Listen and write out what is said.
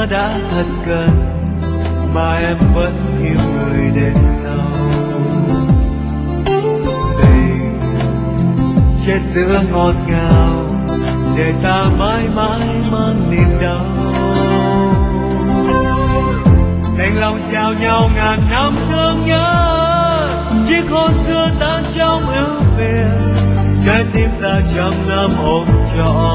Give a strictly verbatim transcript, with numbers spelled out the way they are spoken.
ta đã thật gần mà em vẫn yêu người đến sau. Tình chết giữa ngọt ngào để ta mãi mãi mang niềm đau. Đành lòng chào nhau ngàn năm thương nhớ, chiếc hôn xưa tan trong ưu phiền, trái tim ta trăm năm ôm trọn.